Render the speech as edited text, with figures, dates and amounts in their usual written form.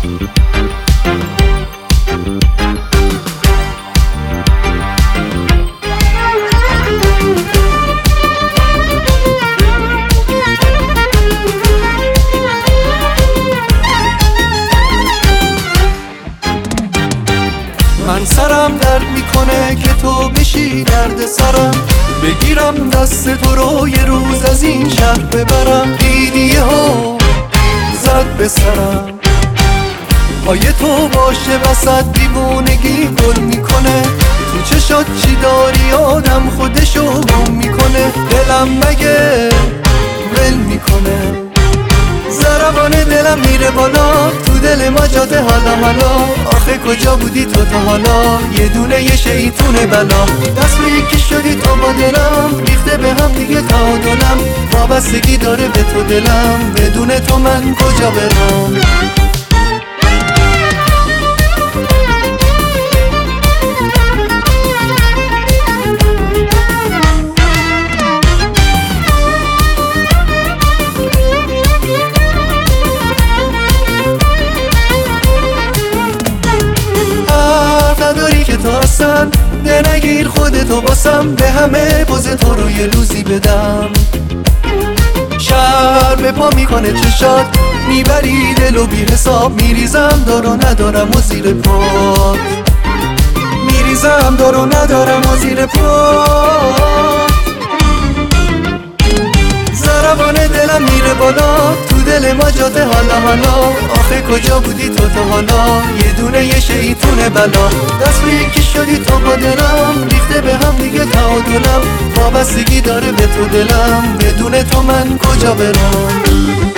من سرم درد میکنه که تو بشی درد سرم، بگیرم دست تو رو یه روز از این شهر ببرم. دیدیه ها زد به سرم، پای تو باشه وسط دیوونگی گل میکنه. تو چشات چی داری آدم خودشو گم میکنه. دلم مگه ول میکنه، ضربان دلم میره بالا، تو دل ما جاده حالا. آخه کجا بودی تو تا حالا؟ یه دونه یه شیطونه بلا. دست به یکی شدی تو با دلم، ریخته به هم دیگه تعادلم. وابستگی داره به تو دلم، بدون تو من کجا برم؟ تو هستن ده نگیر خودتو باسم، به همه پوز تو رو یه روزی بدم. شهر به پا میکنه چشات، میبری دل و بی حساب. میریزم دار و ندارم و زیر پات، میریزم دار و ندارم و زیر پات. ضربان دلم میره بالا، تو دل ما جاده حالا. آخه کجا بودی تو تا حالا؟ یه دونه یه شیطونه بلا. دست به یکی شدی تو با دلم، ریخته به هم دیگه تعادلم. وابستگی داره به تو دلم، بدون تو من کجا برم؟